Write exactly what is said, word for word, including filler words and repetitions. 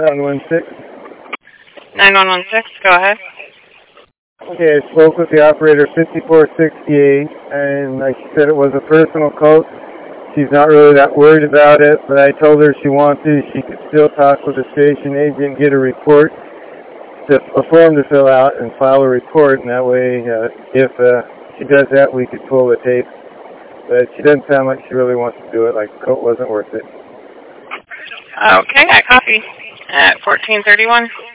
nine one six. nine one one six, go ahead. Okay, I spoke with the operator fifty-four sixty-eight, and like she said, it was a personal code. She's not really that worried about it, but I told her if she wanted to, she could still talk with the station agent, get a report, a form to fill out, and file a report, and that way, uh, if uh, she does that, we could pull the tape. But she doesn't sound like she really wants to do it, like the coat wasn't worth it. Okay, I copy at fourteen thirty-one.